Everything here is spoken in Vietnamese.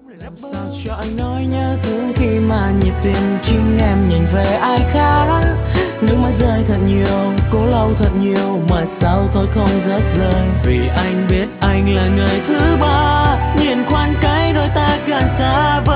Làm sao cho anh nói nhớ thương khi mà nhịp tim chính em nhìn về ai khác. Nước mắt rơi thật nhiều, cố lau thật nhiều mà sao thôi không rớt rơi. Vì anh biết anh là người thứ ba, nhìn khoan cái đôi ta càng xa vời.